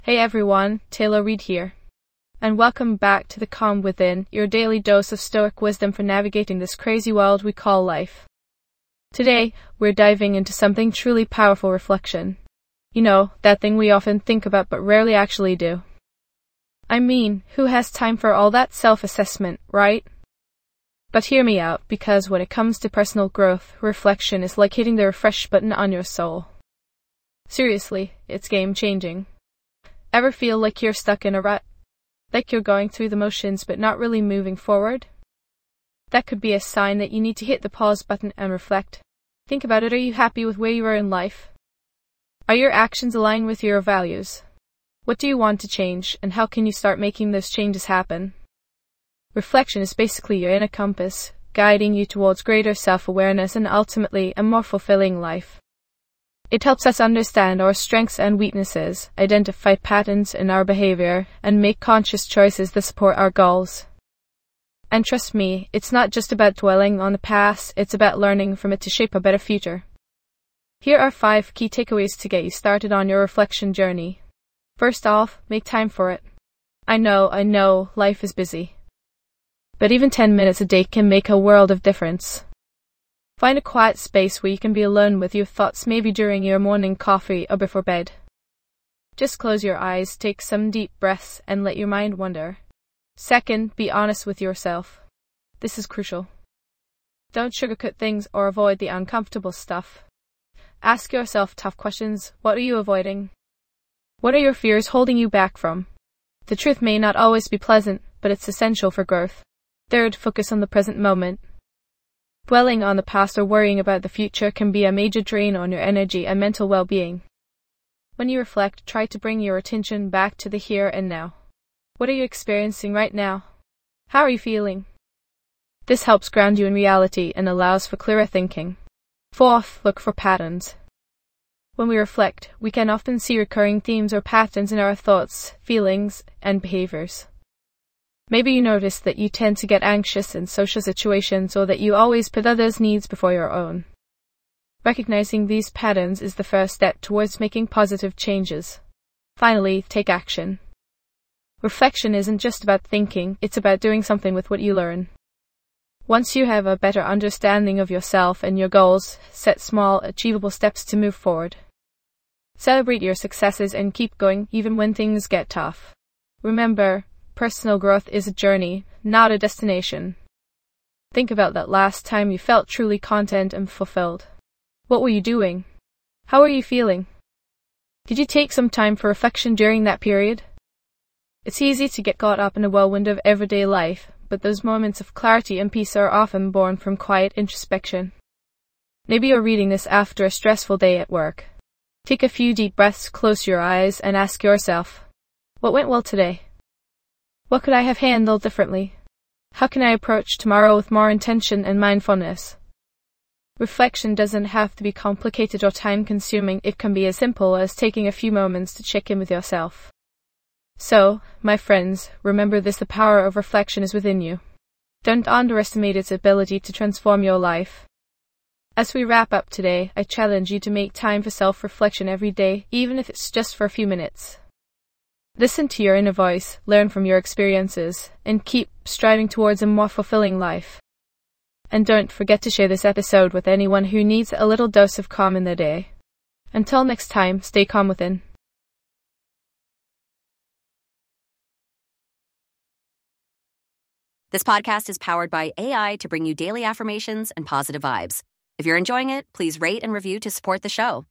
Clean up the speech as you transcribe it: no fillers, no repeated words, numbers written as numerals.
Hey everyone, Taylor Reid here. And welcome back to The Calm Within, your daily dose of stoic wisdom for navigating this crazy world we call life. Today, we're diving into something truly powerful: reflection. You know, that thing we often think about but rarely actually do. I mean, who has time for all that self-assessment, right? But hear me out, because when it comes to personal growth, reflection is like hitting the refresh button on your soul. Seriously, it's game-changing. Ever feel like you're stuck in a rut? Like you're going through the motions but not really moving forward? That could be a sign that you need to hit the pause button and reflect. Think about it. Are you happy with where you are in life? Are your actions aligned with your values? What do you want to change, and how can you start making those changes happen? Reflection is basically your inner compass, guiding you towards greater self-awareness and ultimately a more fulfilling life. It helps us understand our strengths and weaknesses, identify patterns in our behavior, and make conscious choices that support our goals. And trust me, it's not just about dwelling on the past, it's about learning from it to shape a better future. Here are 5 key takeaways to get you started on your reflection journey. First off, make time for it. I know, life is busy. But even 10 minutes a day can make a world of difference. Find a quiet space where you can be alone with your thoughts, maybe during your morning coffee or before bed. Just close your eyes, take some deep breaths, and let your mind wander. Second, be honest with yourself. This is crucial. Don't sugarcoat things or avoid the uncomfortable stuff. Ask yourself tough questions. What are you avoiding? What are your fears holding you back from? The truth may not always be pleasant, but it's essential for growth. Third, focus on the present moment. Dwelling on the past or worrying about the future can be a major drain on your energy and mental well-being. When you reflect, try to bring your attention back to the here and now. What are you experiencing right now? How are you feeling? This helps ground you in reality and allows for clearer thinking. Fourth, look for patterns. When we reflect, we can often see recurring themes or patterns in our thoughts, feelings, and behaviors. Maybe you notice that you tend to get anxious in social situations or that you always put others' needs before your own. Recognizing these patterns is the first step towards making positive changes. Finally, take action. Reflection isn't just about thinking, it's about doing something with what you learn. Once you have a better understanding of yourself and your goals, set small, achievable steps to move forward. Celebrate your successes and keep going even when things get tough. Remember, personal growth is a journey, not a destination. Think about that last time you felt truly content and fulfilled. What were you doing? How were you feeling? Did you take some time for reflection during that period? It's easy to get caught up in a whirlwind of everyday life, but those moments of clarity and peace are often born from quiet introspection. Maybe you're reading this after a stressful day at work. Take a few deep breaths, close your eyes, and ask yourself, what went well today? What could I have handled differently? How can I approach tomorrow with more intention and mindfulness? Reflection doesn't have to be complicated or time-consuming. It can be as simple as taking a few moments to check in with yourself. So, my friends, remember this: the power of reflection is within you. Don't underestimate its ability to transform your life. As we wrap up today, I challenge you to make time for self-reflection every day, even if it's just for a few minutes. Listen to your inner voice, learn from your experiences, and keep striving towards a more fulfilling life. And don't forget to share this episode with anyone who needs a little dose of calm in their day. Until next time, stay calm within. This podcast is powered by AI to bring you daily affirmations and positive vibes. If you're enjoying it, please rate and review to support the show.